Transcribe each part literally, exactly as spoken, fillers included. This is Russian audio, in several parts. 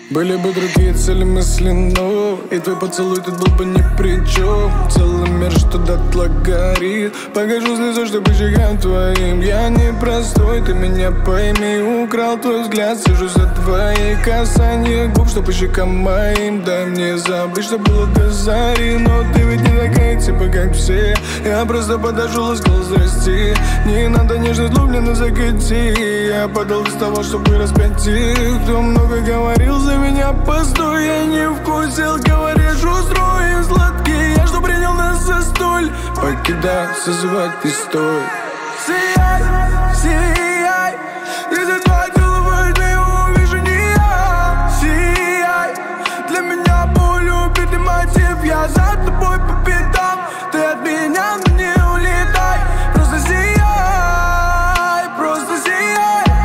Были бы другие цели мысли, но и твой поцелуй тут был бы ни при чем. Целый мир, что дотла горит. Покажу слезу, что по щекам твоим. Я не простой, ты меня пойми. Украл твой взгляд, сижу за твои касания губ, что по щекам моим. Дай мне забыть, что было до зари. Но ты ведь не такая, типа как все. Я просто подожду, ласкал зрасти. Не надо нежность, люблено закати. Я подал без того, чтобы распять их. Кто много говорил за меня, постой, я не вкусил. Говоришь, устроим сладкий. Я что принял нас за столь. Покидай, созывать не стой. Сияй, сияй. Если твои целуют, ты увижу не я. Сияй. Для меня боль, убитый мотив. Я за тобой по пятам. Ты от меня, но не улетай. Просто сияй, просто сияй.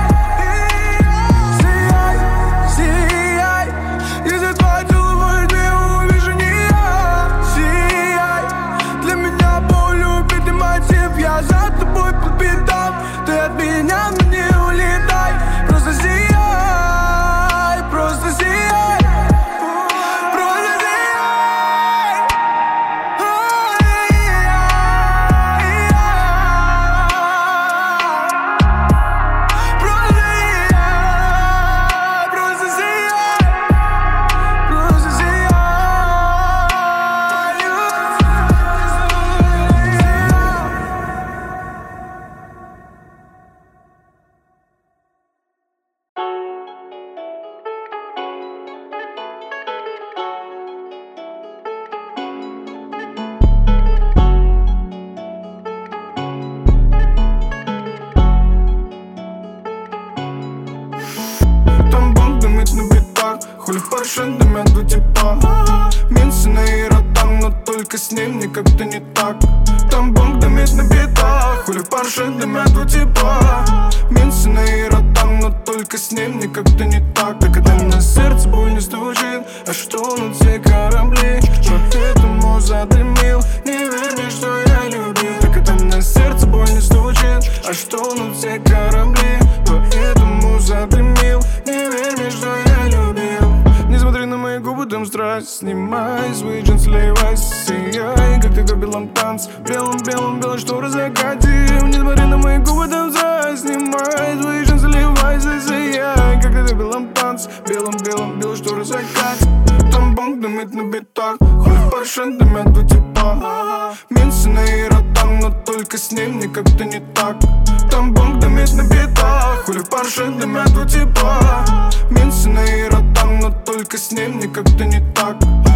Я за тобой по пятам. Ты от меня, но не улетай. Просто сияй, просто сияй. Просто сияй. Просто сияй, просто сияй. Просто сияй. Хули Порше дымят до типа. Минцы на Иротам, но только с ним мне как-то не так. Там бомб дымит на битах. Хули Порше дымят до типа. Минцы на Иротам, но только с ним мне как-то не так. Так когда на сердце боль не стучит. А что на те корабли? Поэтому задымил. Не верь мне, что я любил. Так когда на сердце боль не стучит. А что на те корабли? Поэтому задымил. Не верь мне, что я любил. Не смотри на мои губы, там страсть. Снимай свои джинсы, сливайся, сияй. Как ты в белом танце. Белым-белым, белой шторы закатим. Не смотри на мои губы, там страсть. Снимай свои джинсы, сливайся, сияй. Как ты в белом танце. Белым-белым, белой шторы закатим. Там бомб дымит на битах. Хули Порше дымят до типа. Минцы на Иротам, но только с ним мне как-то не так. Там бомб дымит на битах. Хули Порше дымят до типа. Минцы на Иротам, но только с ним мне как-то не так.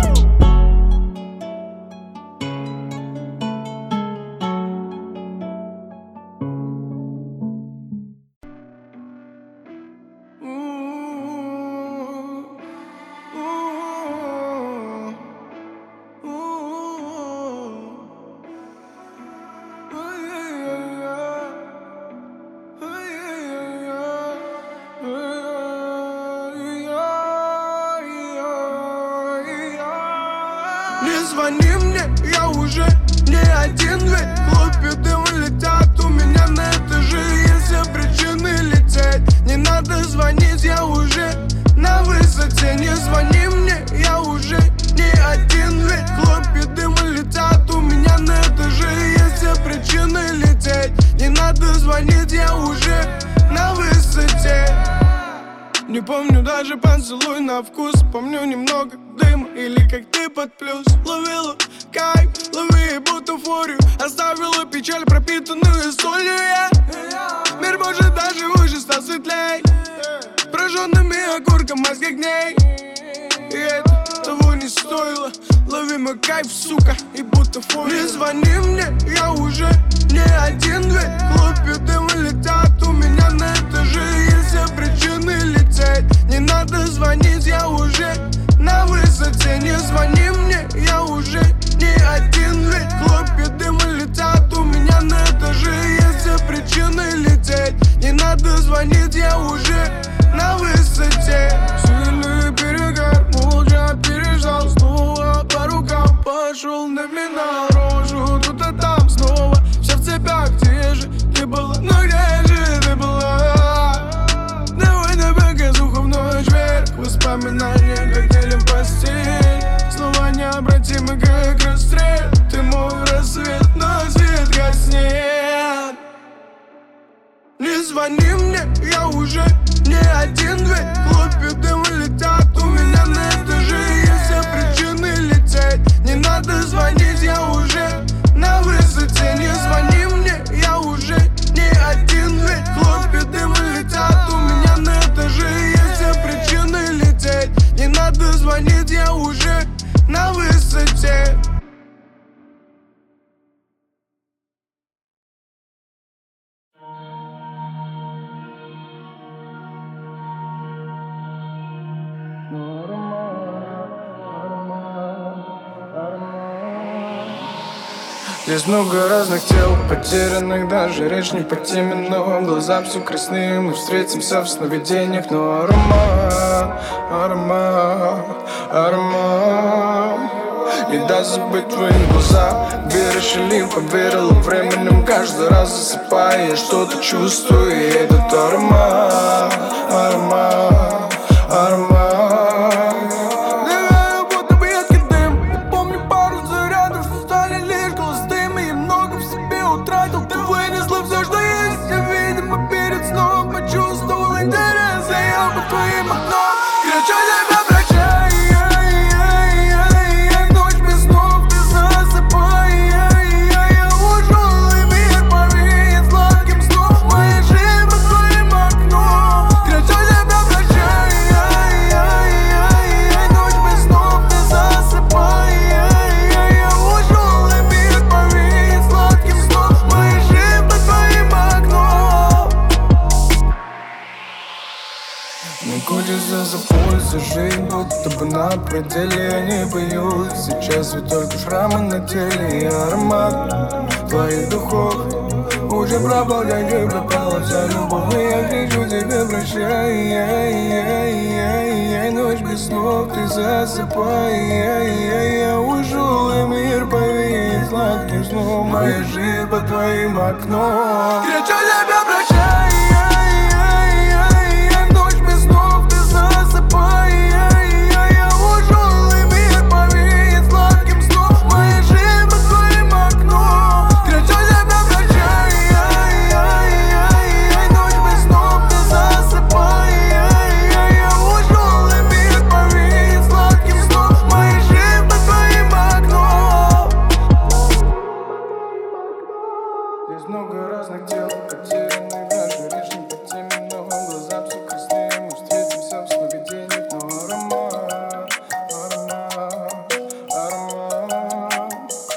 Не звони мне, я уже не один. Ведь хлопья дыма летят у меня на этаже. Есть все причины лететь. Не надо звонить, я уже на высоте. Не звони мне, я уже не один. Ведь хлопья дыма летят у меня на этаже. Есть все причины лететь. Не надо звонить, я уже на высоте. Не помню даже поцелуй на вкус. Помню немного дыма или как ты под плюс. Ловила кайф, лови бутафорию. Оставила печаль, пропитанную солью я. Мир может даже уже стал светлей. Прожженными окурком мозг огней. И это того не стоило. Лови мой кайф, сука, и бутафорию. Не звони мне, я уже не один. Ведь хлопья дыма летят у меня на этаже. Есть все причины лететь. Не надо звонить, я уже на высоте. Не звони мне, я уже не один. Ведь хлопья дыма летят у меня на этаже. Есть все причины лететь. Не надо звонить, я уже на высоте. Сильный перегар, молча переждал. Снова по рукам пошел на финал. Рожу тут и там снова. Все в цепях, где же ты была? Ну где же ты была? я уже не один. Ведь хлопья дыма летят у меня на этаже. Есть все причины лететь, не надо звонить, я уже на высоте. Не звони мне, я уже не один. Ведь хлопья дыма летят у меня на этаже. Есть все причины лететь, не надо звонить, я уже на высоте. Здесь много разных тел, потерянных, даже речь не по теме. Но глаза все красные, мы встретимся в сновидениях. Но аромат, аромат, аромат не даст забыть твои глаза. Веришь или поверила временем, каждый раз засыпая я что-то чувствую. И этот аромат, аромат, аромат. Жизнь будто бы на пределе, я не боюсь. Сейчас ведь только шрамы на теле и аромат твоих духов уже пропал, как и пропала вся любовь. И я кричу тебе прощай, ночь без снов, ты засыпай. Я ушел, и мир повеет сладким сном. Моя жизнь под твоим окном. Кричу тебе прощай. Здесь много разных тел, потерянных, даже речь не по теме. Но глаза все красные, мы встретимся в сновидениях. Но аромат, аромат, аромат.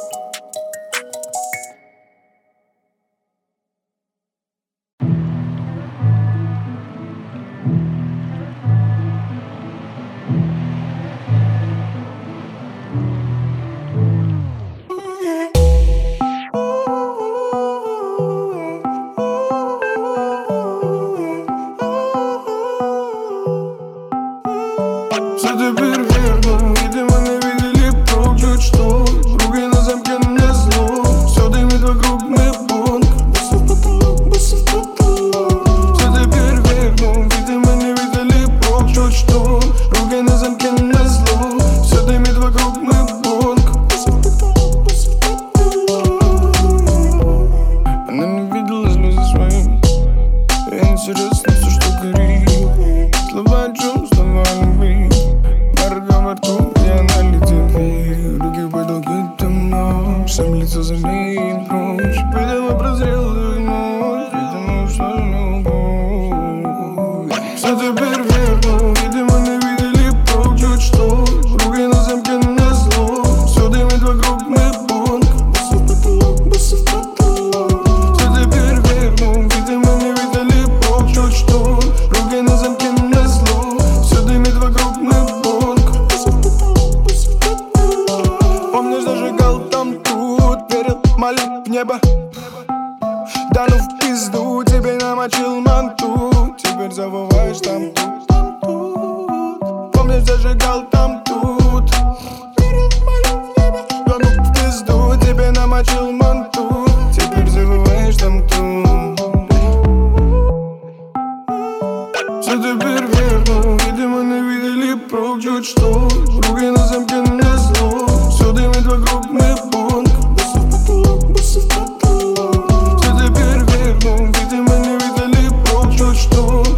Все теперь верно, видимо не видели прок, чуть что руки на замке на зло. Все дымит вокруг мне бунг. Все теперь верно, видимо не видели прок, чуть что руки на замке на зло. Все дымит вокруг мне бунг. Она не видела слезы свои. Ей интересно все, что горит. Слова чувства любви. Я налетел, руки в потолке темно, всем лицо за ней прочь. Видимо прозрелую ночь, видимо что любовь. Все теперь верно, видимо не видели прок, чуть что руки на замке на зло. Все дымит вокруг мне бунг. Все теперь верно, видимо не видели прок, чуть что руки на замке на зло. Все дымит вокруг мне бунг. Помнишь, зажигал там тут, верил, молил в небо. Да ну в пизду, тебе намочил манту. Теперь забываешь там тут. Помнишь, зажигал там тут, верил, молил в небо. Да ну в пизду, тебе намочил манту. Теперь забываешь там тут. Все теперь верно, видимо не видели прок, чуть что руки на замке на зло. Все дымит вокруг мне бунг. Все теперь верно, видимо не видели прок, чуть что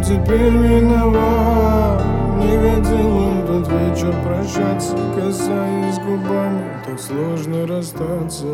теперь виноват. Не хотел он тот вечер прощаться, касаясь губами, так сложно расстаться.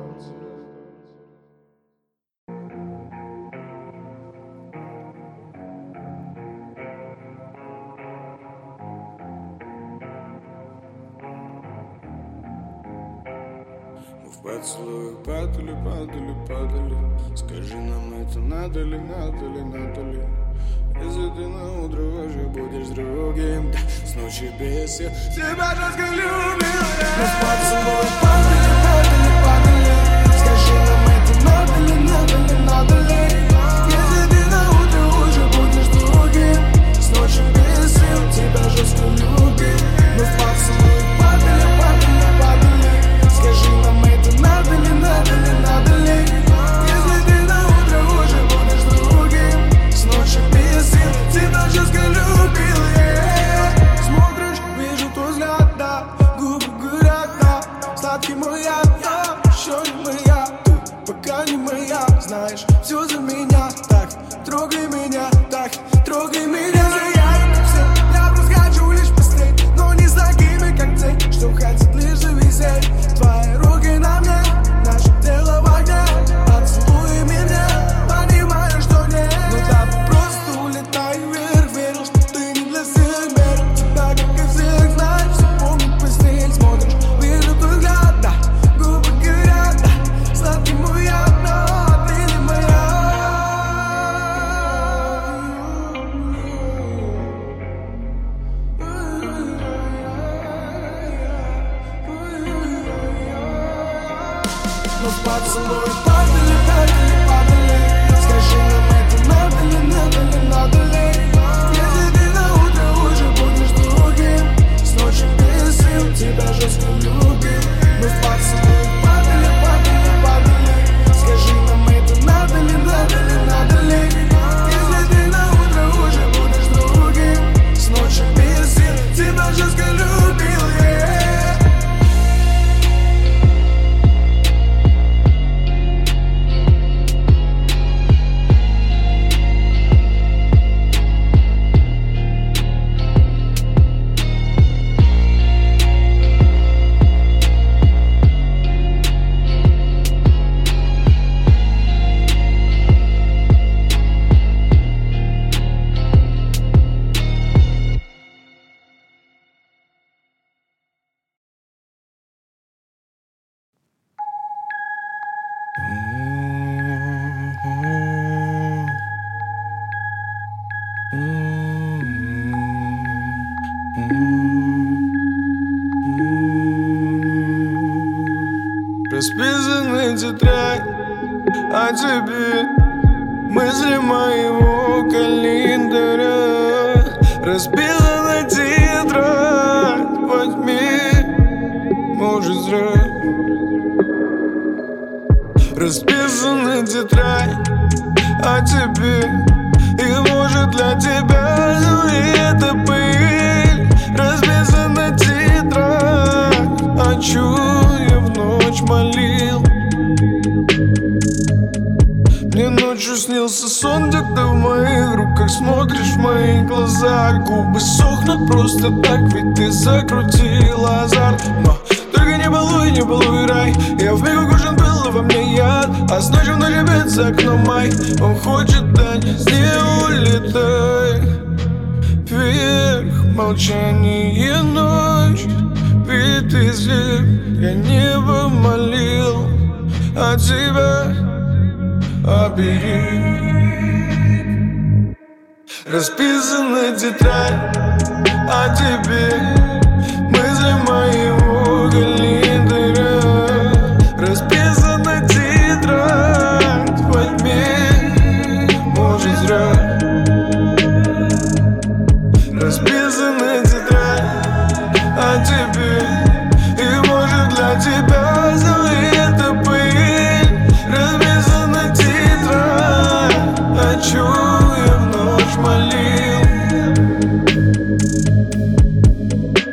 В поцелуях падали, падали, падали. Скажи, нам это надо ли, надо ли, надо ли? Если ты на утро уже будешь с другим, да, с ночи без сил тебя жестко любил я. Мы в поцелуях падали, падали, падали. Скажи, нам это надо ли, надо ли, надо ли? Если ты на утро уже будешь с другим, с ночи без сил тебя жестко любил. Мы в поцелуях падали, падали, падали. Скажи, нам это надо ли, надо ли, надо ли? Если ты на утро уже будешь другим, с ночи без сил тебя жестко любил я. Смотришь, вижу твой взгляд, да, губы горят, да. Сладкий мой яд, да, еще не моя. Ты пока не моя, знаешь, все за меня. Так, трогай меня, так, трогай меня. Я как все, я просто хочу лишь посмотреть, но не с такими, как ты, что хотят лишь зависеть. Твои руки на мне, наше тело в огне. Поцелуй меня, понимаю, что нет. Ну да, просто улетай вверх. Верил, что ты не для всех, верил тебя, как и всех. Знаешь, все помню, постель смотришь, вижу твой взгляд, да, губы горят, да. Сладкий мой яд, но ты не моя. Мы в поцелуях падали, падали, падали. Скажи, нам это надо ли, надо ли, надо ли? Если ты на утро уже будешь другим, с ночи без сил тебя жестко любил. Мы в поцелуях падали, падали, падали. Скажи, нам это надо ли, надо ли, надо ли? Если ты на утро уже будешь другим, с ночи без сил тебя жестко любил я. Расписанная тетрадь о тебе, мысли моего календаря. Расписана тетрадь во тьме, может зря. Расписана тетрадь о тебе, и может для тебя это пыль. Расписана тетрадь, о чем я в ночь молил. Мне ночью снился сон, где ты в моих руках смотришь в мои глаза. Губы сохнут просто так, ведь ты закрутил азарт. Но только не балуй, не балуй рай. Я вмиг укушен был, но во мне яд. А с ночью ночью бьет за окном май. Он хочет дать, не улетай вверх, молчание ночь. Ведь ты здесь, я небо молил, а тебя оберег. Расписана тетрадь о тебе, мысли моего календаря. Расписана тетрадь во тьме, может зря. Расписана тетрадь о тебе, и может для тебя это пыль. Расписана тетрадь, о чем я в ночь молил.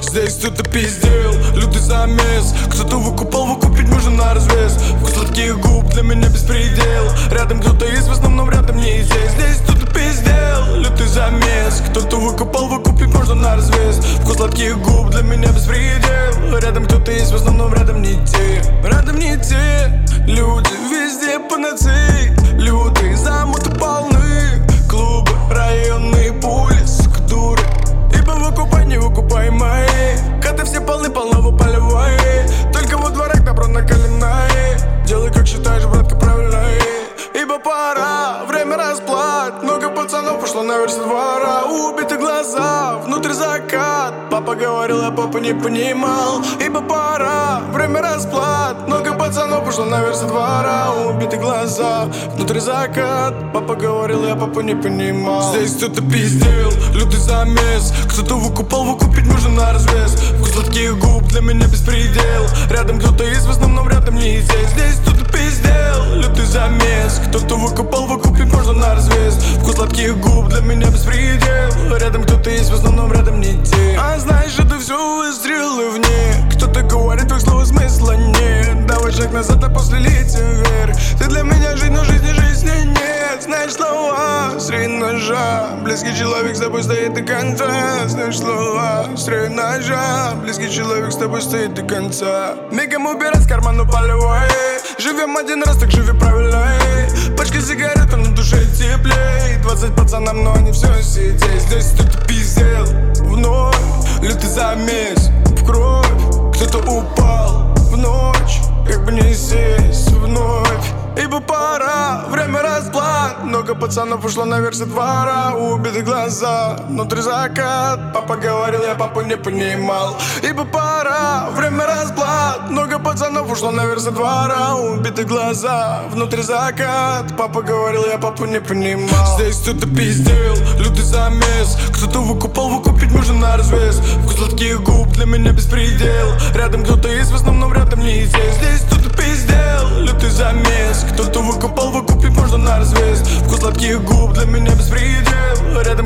Здесь кто-то пиздел, лютый замес. Кто-то выкупал, выкупить можно на развес. Вкус сладких губ для меня беспредел. Рядом кто-то есть, в основном рядом не здесь. Здесь кто-то пиздел, лютый замес. Кто-то выкупал, выкупить можно на развес. Вкус сладких губ для меня беспредел. Рядом кто-то есть, в основном рядом не те. Рядом не те люди, везде панацеи. Лютые замуты полны, клубы, районные пули, скдуры. Ибо выкупай, не выкупай мои. Коты все полны, полного полевой. Только во дворах добро накаленное. Делай как считаешь, братка, правильно. Ибо пора, время расплат. Много пацанов пошло наверх со двора. Убиты глаза, внутрь закат. Папа говорил, а папа не понимал. Ибо пора, время расплат. Много пацанов пошло наверх со двора. Убиты глаза, внутрь закат. Папа говорил, я папа не понимал. Здесь кто-то пиздел, лютый замес. Кто-то выкупал, выкупить можно на развес. Вкус сладких губ для меня беспредел. Рядом кто-то есть, в основном рядом не здесь. Здесь кто-то пиздел, лютый замес. Кто-то выкупал, выкупить можно на развес. Вкус сладких губ для меня беспредел. Рядом кто-то есть, в основном рядом не те. А знаешь, это все выстрелы вне. Кто-то говорит, твоих слов смысла нет. Давай шаг назад, а после летим вверх. Ты для меня жизнь, но жизни жизни нет. Знаешь слова, среди ножа. Близкий человек с тобой стоит до конца. Знаешь слова, среди ножа. Близкий человек с тобой стоит до конца. Мигом убирай с кармана полевой. Живем один раз, так живи правильно. Пачка сигарет, а на душе теплей. Двадцать пацанам, но они все сидеть. Здесь кто-то пиздел вновь. Лютый замес в кровь. Кто-то упал в ночь. Как бы не сесть вновь. Ибо пора, время расплат. Много пацанов ушло наверх со двора. Убиты глаза, внутри закат. Папа говорил, я папу не понимал. Ибо пора, время расплат. Много пацанов ушло наверх со двора. Убиты глаза, внутри закат. Папа говорил, я папу не понимал. Здесь кто-то пиздел, лютый замес. Кто-то выкупал, выкупить можно на развес. Вкус сладких губ для меня беспредел. Рядом кто-то есть, в основном рядом не здесь. Здесь кто-то пиздел, лютый замес. Кто-то выкупал, выкупить можно на развес. Вкус сладких губ для меня беспредел. Рядом